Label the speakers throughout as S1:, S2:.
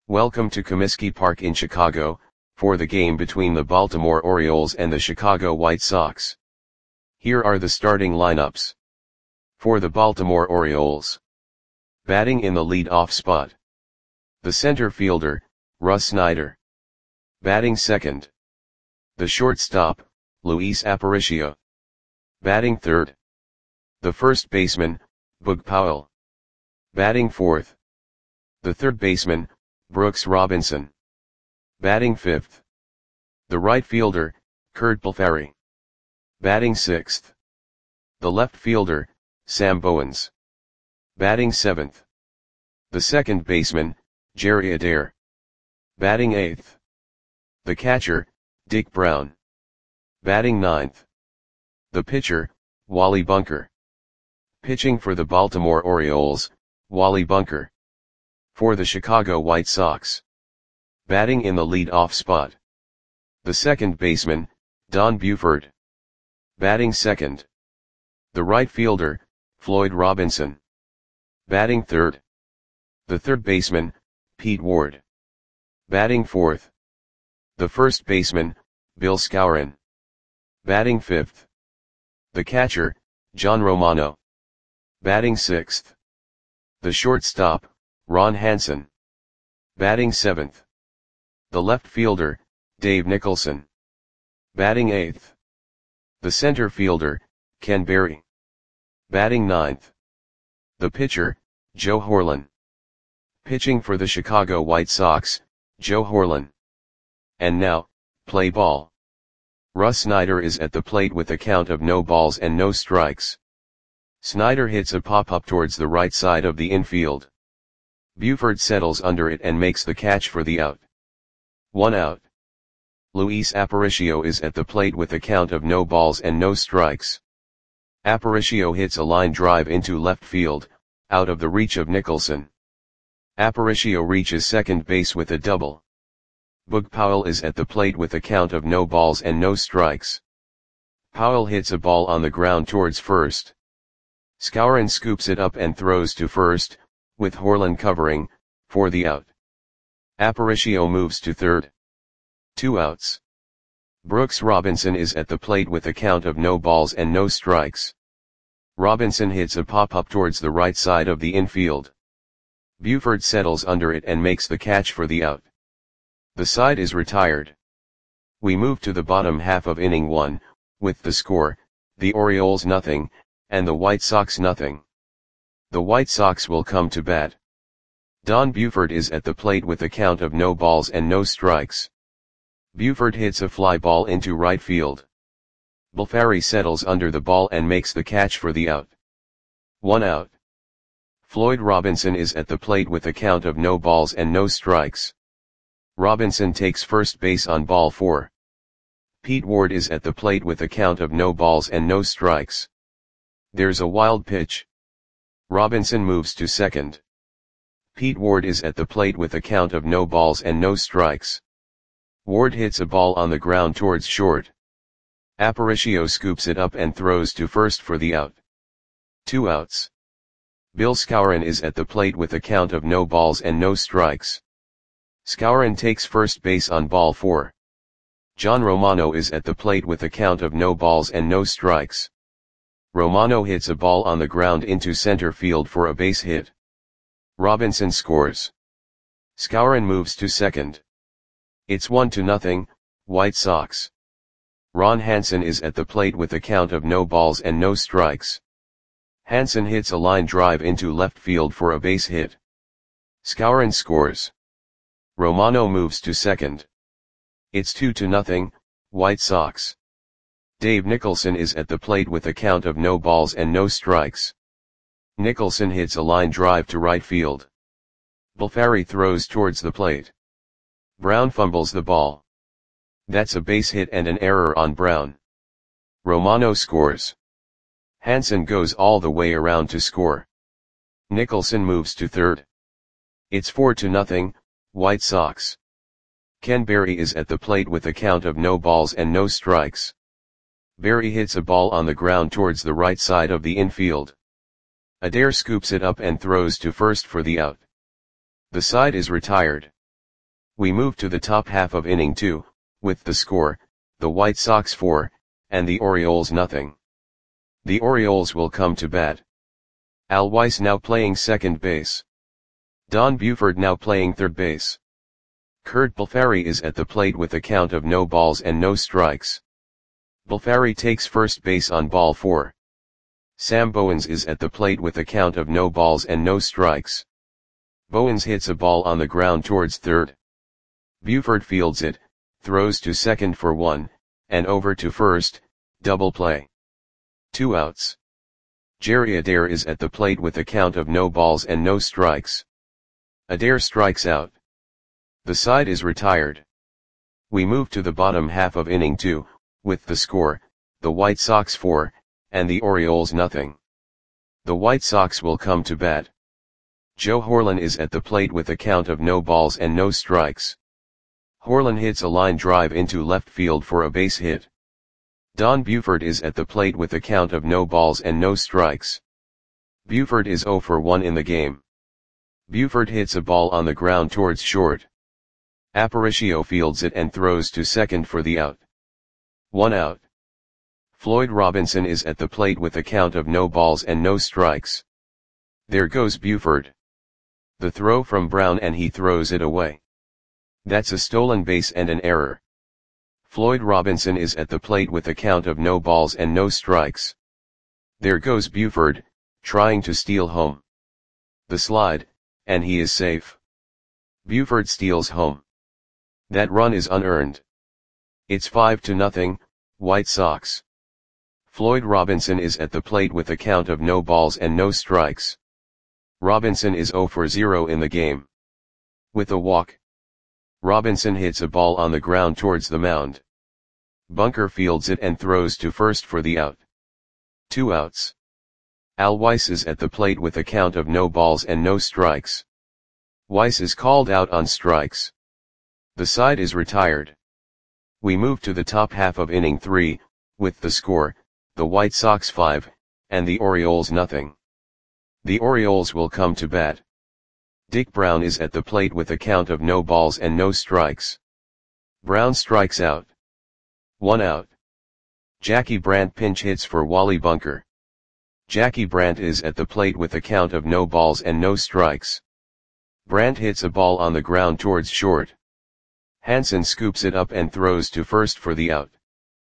S1: Welcome to Comiskey Park in Chicago, for the game between the Baltimore Orioles and the Chicago White Sox. Here are the starting lineups. For the Baltimore Orioles. Batting in the lead-off spot. The center fielder, Russ Snyder. Batting second. The shortstop, Luis Aparicio. Batting third. The first baseman, Boog Powell. Batting fourth. The third baseman, Brooks Robinson. Batting fifth. The right fielder, Curt Blefary. Batting sixth. The left fielder, Sam Bowens. Batting seventh. The second baseman, Jerry Adair. Batting eighth. The catcher, Dick Brown. Batting ninth. The pitcher, Wally Bunker. Pitching for the Baltimore Orioles, Wally Bunker. For the Chicago White Sox. Batting in the lead-off spot. The second baseman, Don Buford. Batting second. The right fielder, Floyd Robinson. Batting third. The third baseman, Pete Ward. Batting fourth. The first baseman, Bill Skowron. Batting fifth. The catcher, John Romano. Batting sixth. The shortstop, Ron Hansen. Batting seventh. The left fielder, Dave Nicholson. Batting eighth. The center fielder, Ken Berry. Batting ninth. The pitcher, Joe Horlen. Pitching for the Chicago White Sox, Joe Horlen. And now, play ball. Russ Snyder is at the plate with a count of no balls and no strikes. Snyder hits a pop-up towards the right side of the infield. Buford settles under it and makes the catch for the out. 1 out. Luis Aparicio is at the plate with a count of no balls and no strikes. Aparicio hits a line drive into left field, out of the reach of Nicholson. Aparicio reaches second base with a double. Boog Powell is at the plate with a count of no balls and no strikes. Powell hits a ball on the ground towards first. Skowron scoops it up and throws to first, with Horlen covering, for the out. Aparicio moves to third. 2 outs. Brooks Robinson is at the plate with a count of no balls and no strikes. Robinson hits a pop-up towards the right side of the infield. Buford settles under it and makes the catch for the out. The side is retired. We move to the bottom half of inning 1, with the score, the Orioles nothing, and the White Sox nothing. The White Sox will come to bat. Don Buford is at the plate with a count of no balls and no strikes. Buford hits a fly ball into right field. Blefary settles under the ball and makes the catch for the out. 1 out. Floyd Robinson is at the plate with a count of no balls and no strikes. Robinson takes first base on ball 4. Pete Ward is at the plate with a count of no balls and no strikes. There's a wild pitch. Robinson moves to second. Pete Ward is at the plate with a count of no balls and no strikes. Ward hits a ball on the ground towards short. Aparicio scoops it up and throws to first for the out. 2 outs. Bill Skowron is at the plate with a count of no balls and no strikes. Skowron takes first base on ball 4. John Romano is at the plate with a count of no balls and no strikes. Romano hits a ball on the ground into center field for a base hit. Robinson scores. Skowron moves to second. It's 1-0, White Sox. Ron Hansen is at the plate with a count of no balls and no strikes. Hansen hits a line drive into left field for a base hit. Skowron scores. Romano moves to second. It's 2-0, White Sox. Dave Nicholson is at the plate with a count of no balls and no strikes. Nicholson hits a line drive to right field. Blefary throws towards the plate. Brown fumbles the ball. That's a base hit and an error on Brown. Romano scores. Hansen goes all the way around to score. Nicholson moves to third. It's 4-0, White Sox. Ken Berry is at the plate with a count of no balls and no strikes. Berry hits a ball on the ground towards the right side of the infield. Adair scoops it up and throws to first for the out. The side is retired. We move to the top half of inning 2, with the score, the White Sox 4, and the Orioles nothing. The Orioles will come to bat. Al Weiss now playing second base. Don Buford now playing third base. Curt Balfari is at the plate with a count of no balls and no strikes. Balfari takes first base on ball 4. Sam Bowens is at the plate with a count of no balls and no strikes. Bowens hits a ball on the ground towards third. Buford fields it, throws to second for 1, and over to first, double play. 2 outs. Jerry Adair is at the plate with a count of no balls and no strikes. Adair strikes out. The side is retired. We move to the bottom half of inning 2, with the score, the White Sox 4, and the Orioles nothing. The White Sox will come to bat. Joe Horlen is at the plate with a count of no balls and no strikes. Horlen hits a line drive into left field for a base hit. Don Buford is at the plate with a count of no balls and no strikes. Buford is 0 for 1 in the game. Buford hits a ball on the ground towards short. Aparicio fields it and throws to second for the out. 1 out. Floyd Robinson is at the plate with a count of no balls and no strikes. There goes Buford. The throw from Brown and he throws it away. That's a stolen base and an error. Floyd Robinson is at the plate with a count of no balls and no strikes. There goes Buford, trying to steal home. The slide, and he is safe. Buford steals home. That run is unearned. It's 5-0, White Sox. Floyd Robinson is at the plate with a count of no balls and no strikes. Robinson is 0 for 0 in the game. With a walk. Robinson hits a ball on the ground towards the mound. Bunker fields it and throws to first for the out. 2 outs. Al Weiss is at the plate with a count of no balls and no strikes. Weiss is called out on strikes. The side is retired. We move to the top half of inning 3, with the score, the White Sox 5, and the Orioles nothing. The Orioles will come to bat. Dick Brown is at the plate with a count of no balls and no strikes. Brown strikes out. 1 out. Jackie Brandt pinch hits for Wally Bunker. Jackie Brandt is at the plate with a count of no balls and no strikes. Brandt hits a ball on the ground towards short. Hansen scoops it up and throws to first for the out.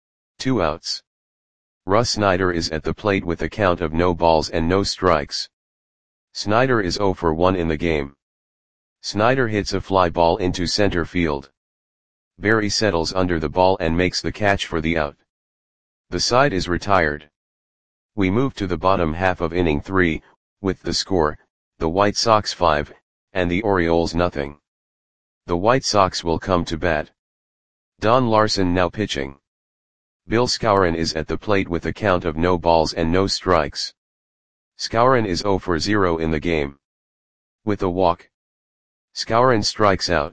S1: 2 outs. Russ Snyder is at the plate with a count of no balls and no strikes. Snyder is 0 for 1 in the game. Snyder hits a fly ball into center field. Berry settles under the ball and makes the catch for the out. The side is retired. We move to the bottom half of inning 3, with the score, the White Sox 5, and the Orioles nothing. The White Sox will come to bat. Don Larson now pitching. Bill Skowron is at the plate with a count of no balls and no strikes. Skowron is 0 for 0 in the game. With a walk. Skowron strikes out.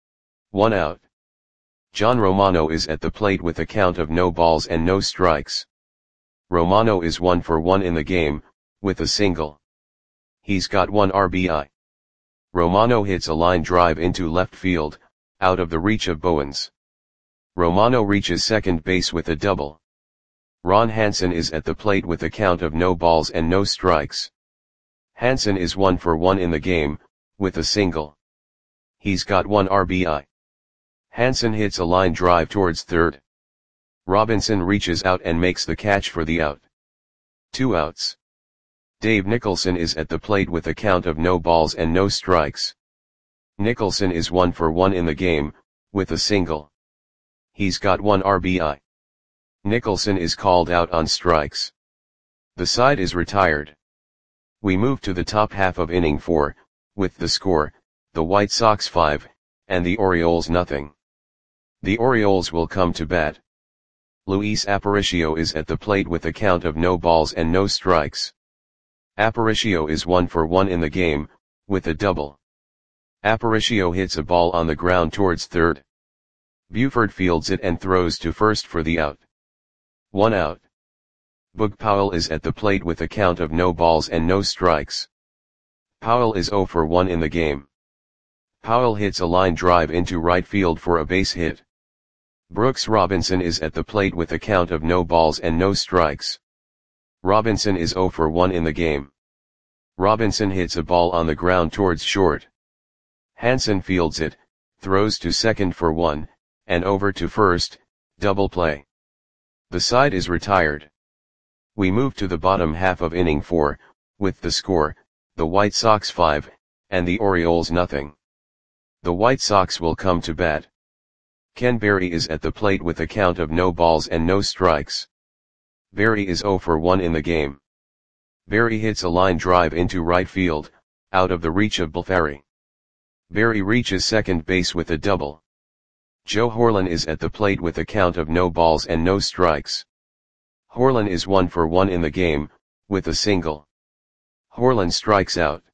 S1: 1 out. John Romano is at the plate with a count of no balls and no strikes. Romano is 1 for 1 in the game, with a single. He's got 1 RBI. Romano hits a line drive into left field, out of the reach of Bowens. Romano reaches second base with a double. Ron Hansen is at the plate with a count of no balls and no strikes. Hansen is 1 for 1 in the game, with a single. He's got 1 RBI. Hansen hits a line drive towards third. Robinson reaches out and makes the catch for the out. 2 outs. Dave Nicholson is at the plate with a count of no balls and no strikes. Nicholson is 1 for 1 in the game, with a single. He's got 1 RBI. Nicholson is called out on strikes. The side is retired. We move to the top half of inning 4, with the score, the White Sox 5, and the Orioles nothing. The Orioles will come to bat. Luis Aparicio is at the plate with a count of no balls and no strikes. Aparicio is 1 for 1 in the game, with a double. Aparicio hits a ball on the ground towards third. Buford fields it and throws to first for the out. 1 out. Boog Powell is at the plate with a count of no balls and no strikes. Powell is 0 for 1 in the game. Powell hits a line drive into right field for a base hit. Brooks Robinson is at the plate with a count of no balls and no strikes. Robinson is 0 for 1 in the game. Robinson hits a ball on the ground towards short. Hansen fields it, throws to second for 1, and over to first, double play. The side is retired. We move to the bottom half of inning 4, with the score, the White Sox 5, and the Orioles nothing. The White Sox will come to bat. Ken Berry is at the plate with a count of no balls and no strikes. Berry is 0 for 1 in the game. Berry hits a line drive into right field, out of the reach of Balfari. Berry reaches second base with a double. Joe Horlen is at the plate with a count of no balls and no strikes. Horlen is 1 for 1 in the game, with a single. Horlen strikes out.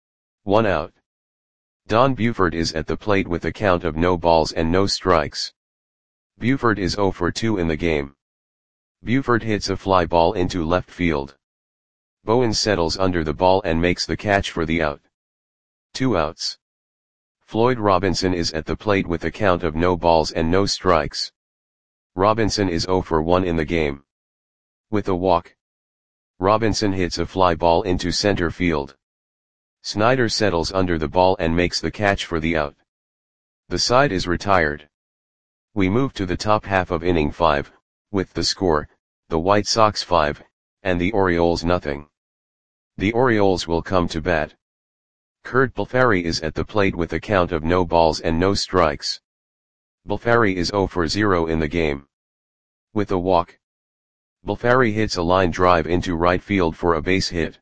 S1: 1 out. Don Buford is at the plate with a count of no balls and no strikes. Buford is 0 for 2 in the game. Buford hits a fly ball into left field. Bowen settles under the ball and makes the catch for the out. 2 outs. Floyd Robinson is at the plate with a count of no balls and no strikes. Robinson is 0 for 1 in the game. With a walk. Robinson hits a fly ball into center field. Snyder settles under the ball and makes the catch for the out. The side is retired. We move to the top half of inning 5, with the score, the White Sox 5, and the Orioles nothing. The Orioles will come to bat. Kurt Balfari is at the plate with a count of no balls and no strikes. Balfari is 0 for 0 in the game. With a walk. Balfari hits a line drive into right field for a base hit.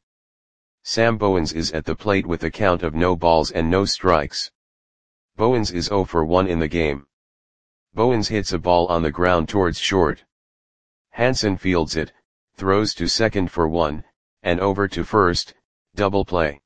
S1: Sam Bowens is at the plate with a count of no balls and no strikes. Bowens is 0 for 1 in the game. Bowens hits a ball on the ground towards short. Hansen fields it, throws to second for 1, and over to first, double play.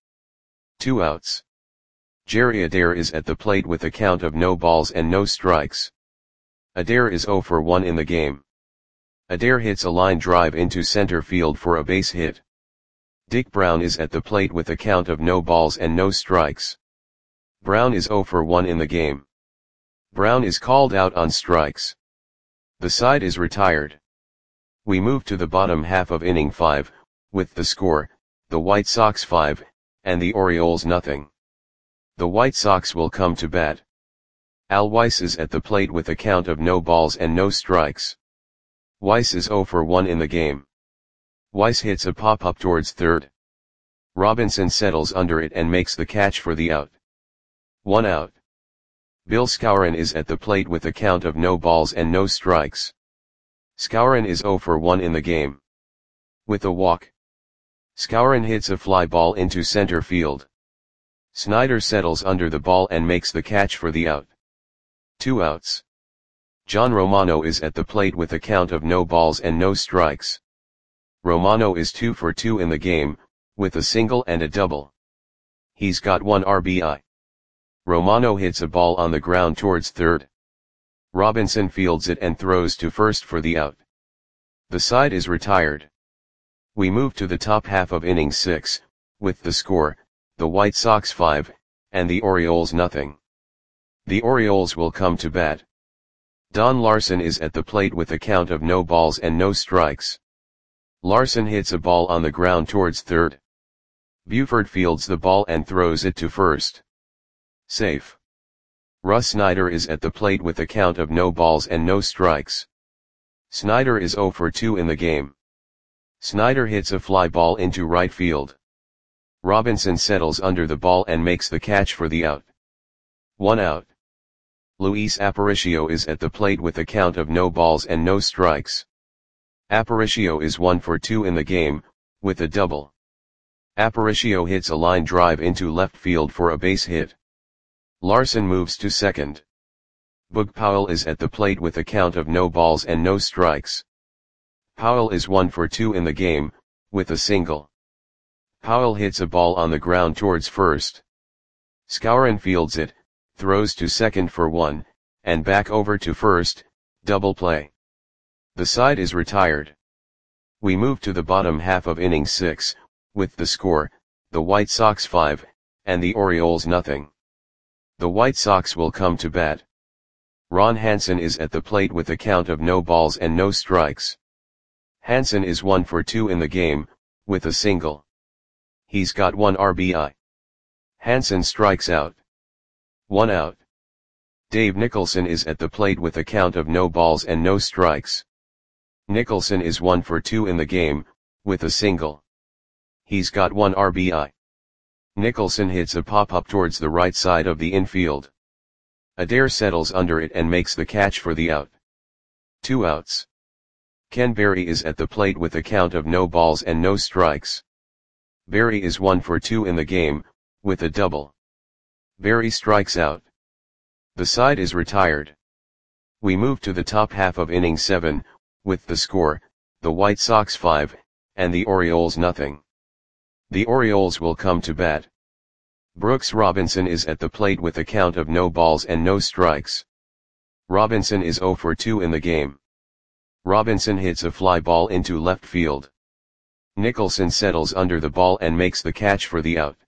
S1: 2 outs. Jerry Adair is at the plate with a count of no balls and no strikes. Adair is 0 for 1 in the game. Adair hits a line drive into center field for a base hit. Dick Brown is at the plate with a count of no balls and no strikes. Brown is 0 for 1 in the game. Brown is called out on strikes. The side is retired. We move to the bottom half of inning 5, with the score, the White Sox 5, and the Orioles nothing. The White Sox will come to bat. Al Weiss is at the plate with a count of no balls and no strikes. Weiss is 0 for 1 in the game. Weiss hits a pop-up towards third. Robinson settles under it and makes the catch for the out. 1 out. Bill Skowron is at the plate with a count of no balls and no strikes. Skowron is 0 for 1 in the game. With a walk. Skowron hits a fly ball into center field. Snyder settles under the ball and makes the catch for the out. 2 outs. John Romano is at the plate with a count of no balls and no strikes. Romano is 2 for 2 in the game, with a single and a double. He's got 1 RBI. Romano hits a ball on the ground towards third. Robinson fields it and throws to first for the out. The side is retired. We move to the top half of inning 6, with the score, the White Sox 5, and the Orioles nothing. The Orioles will come to bat. Don Larson is at the plate with a count of no balls and no strikes. Larson hits a ball on the ground towards third. Buford fields the ball and throws it to first. Safe. Russ Snyder is at the plate with a count of no balls and no strikes. Snyder is 0 for 2 in the game. Snyder hits a fly ball into right field. Robinson settles under the ball and makes the catch for the out. 1 out. Luis Aparicio is at the plate with a count of no balls and no strikes. Aparicio is 1 for 2 in the game, with a double. Aparicio hits a line drive into left field for a base hit. Larson moves to second. Boog Powell is at the plate with a count of no balls and no strikes. Powell is 1 for 2 in the game, with a single. Powell hits a ball on the ground towards first. Skowron fields it, throws to second for 1, and back over to first, double play. The side is retired. We move to the bottom half of inning 6, with the score, the White Sox 5, and the Orioles nothing. The White Sox will come to bat. Ron Hansen is at the plate with a count of no balls and no strikes. Hansen is 1 for 2 in the game, with a single. He's got 1 RBI. Hansen strikes out. 1 out. Dave Nicholson is at the plate with a count of no balls and no strikes. Nicholson is 1 for 2 in the game, with a single. He's got 1 RBI. Nicholson hits a pop-up towards the right side of the infield. Adair settles under it and makes the catch for the out. 2 outs. Ken Berry is at the plate with a count of no balls and no strikes. Berry is 1 for 2 in the game, with a double. Berry strikes out. The side is retired. We move to the top half of inning 7, with the score, the White Sox 5, and the Orioles nothing. The Orioles will come to bat. Brooks Robinson is at the plate with a count of no balls and no strikes. Robinson is 0 for 2 in the game. Robinson hits a fly ball into left field. Nicholson settles under the ball and makes the catch for the out.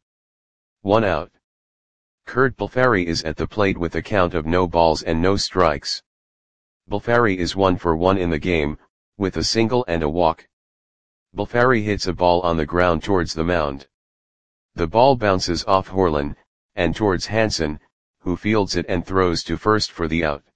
S1: 1 out. Kurt Balfari is at the plate with a count of no balls and no strikes. Balfari is 1 for 1 in the game, with a single and a walk. Balfari hits a ball on the ground towards the mound. The ball bounces off Horlan, and towards Hansen, who fields it and throws to first for the out.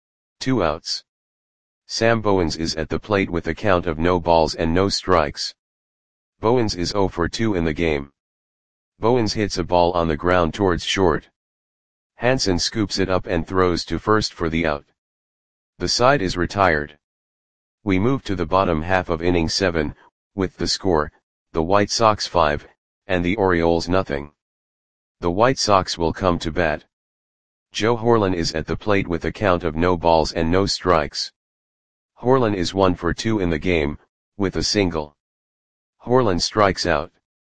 S1: 2 outs. Sam Bowens is at the plate with a count of no balls and no strikes. Bowens is 0 for 2 in the game. Bowens hits a ball on the ground towards short. Hansen scoops it up and throws to first for the out. The side is retired. We move to the bottom half of inning 7, with the score, the White Sox 5, and the Orioles nothing. The White Sox will come to bat. Joe Horlan is at the plate with a count of no balls and no strikes. Horlan is 1 for 2 in the game, with a single. Horlan strikes out.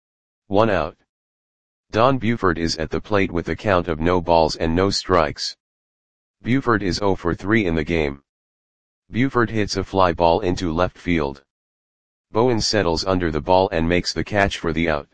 S1: 1 out. Don Buford is at the plate with a count of no balls and no strikes. Buford is 0 for 3 in the game. Buford hits a fly ball into left field. Bowens settles under the ball and makes the catch for the out.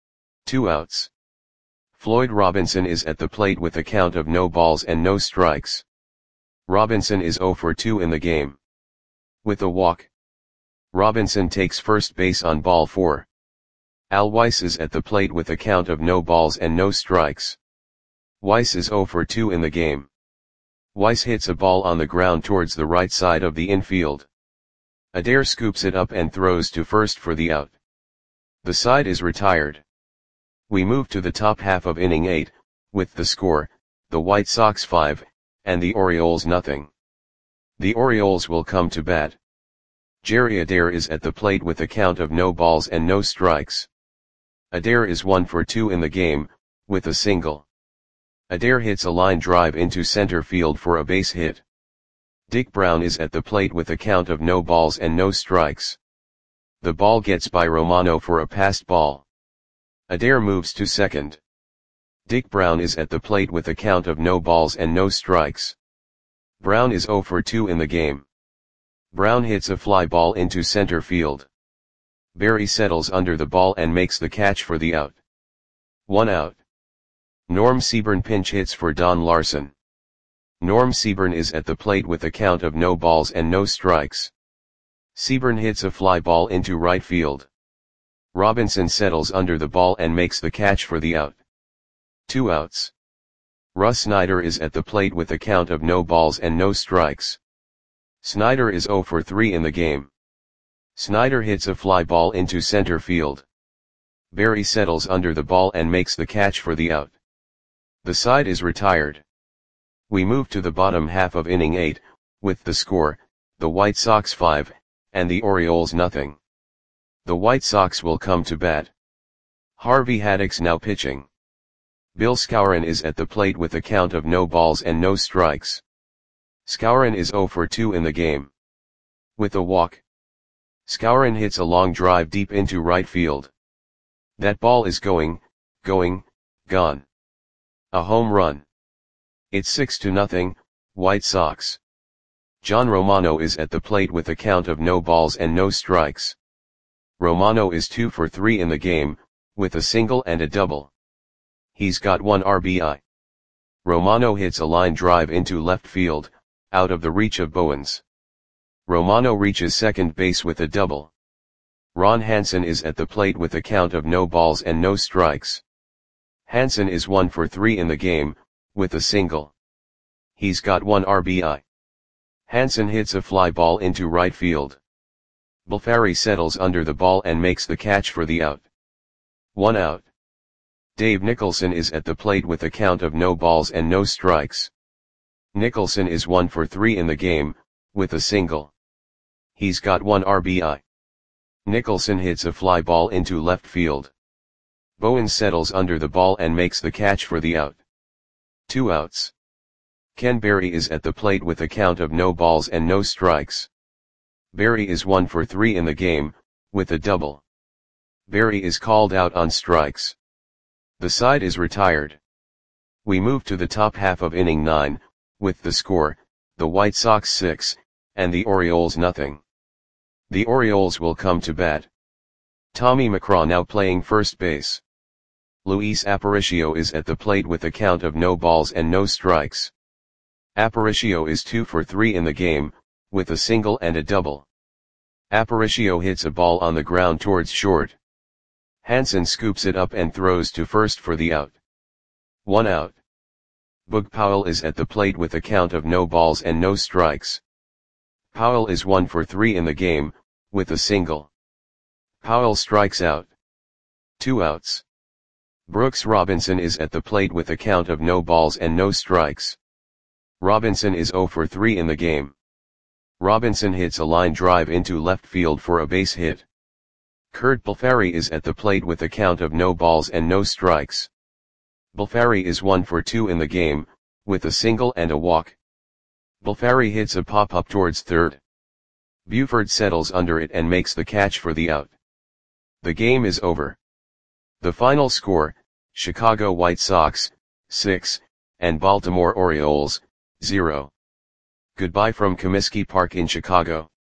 S1: 2 outs. Floyd Robinson is at the plate with a count of no balls and no strikes. Robinson is 0 for 2 in the game. With a walk. Robinson takes first base on ball 4. Al Weiss is at the plate with a count of no balls and no strikes. Weiss is 0 for 2 in the game. Weiss hits a ball on the ground towards the right side of the infield. Adair scoops it up and throws to first for the out. The side is retired. We move to the top half of inning 8, with the score, the White Sox 5, and the Orioles nothing. The Orioles will come to bat. Jerry Adair is at the plate with a count of no balls and no strikes. Adair is 1 for 2 in the game, with a single. Adair hits a line drive into center field for a base hit. Dick Brown is at the plate with a count of no balls and no strikes. The ball gets by Romano for a passed ball. Adair moves to second. Dick Brown is at the plate with a count of no balls and no strikes. Brown is 0 for 2 in the game. Brown hits a fly ball into center field. Berry settles under the ball and makes the catch for the out. 1 out. Norm Seaburn pinch hits for Don Larson. Norm Seaburn is at the plate with a count of no balls and no strikes. Seaburn hits a fly ball into right field. Robinson settles under the ball and makes the catch for the out. 2 outs. Russ Snyder is at the plate with a count of no balls and no strikes. Snyder is 0 for 3 in the game. Snyder hits a fly ball into center field. Berry settles under the ball and makes the catch for the out. The side is retired. We move to the bottom half of inning 8, with the score, the White Sox 5, and the Orioles nothing. The White Sox will come to bat. Harvey Haddock's now pitching. Bill Skowron is at the plate with a count of no balls and no strikes. Skowron is 0 for 2 in the game. With a walk. Skowron hits a long drive deep into right field. That ball is gone. A home run. It's 6-0, White Sox. John Romano is at the plate with a count of no balls and no strikes. Romano is 2 for 3 in the game, with a single and a double. He's got 1 RBI. Romano hits a line drive into left field, out of the reach of Bowens. Romano reaches second base with a double. Ron Hansen is at the plate with a count of no balls and no strikes. Hansen is 1 for 3 in the game, with a single. He's got 1 RBI. Hansen hits a fly ball into right field. Balfari settles under the ball and makes the catch for the out. 1 out. Dave Nicholson is at the plate with a count of no balls and no strikes. Nicholson is 1 for 3 in the game, with a single. He's got 1 RBI. Nicholson hits a fly ball into left field. Bowens settles under the ball and makes the catch for the out. 2 outs. Ken Berry is at the plate with a count of no balls and no strikes. Berry is 1 for 3 in the game, with a double. Berry is called out on strikes. The side is retired. We move to the top half of inning 9, with the score, the White Sox 6, and the Orioles nothing. The Orioles will come to bat. Tommy McCraw now playing first base. Luis Aparicio is at the plate with a count of no balls and no strikes. Aparicio is 2 for 3 in the game, with a single and a double. Aparicio hits a ball on the ground towards short. Hansen scoops it up and throws to first for the out. 1 out. Boog Powell is at the plate with a count of no balls and no strikes. Powell is 1 for 3 in the game, with a single. Powell strikes out. 2 outs. Brooks Robinson is at the plate with a count of no balls and no strikes. Robinson is 0 for 3 in the game. Robinson hits a line drive into left field for a base hit. Kurt Balfari is at the plate with a count of no balls and no strikes. Balfari is 1 for 2 in the game, with a single and a walk. Balfari hits a pop-up towards third. Buford settles under it and makes the catch for the out. The game is over. The final score, Chicago White Sox, 6, and Baltimore Orioles, 0. Goodbye from Comiskey Park in Chicago.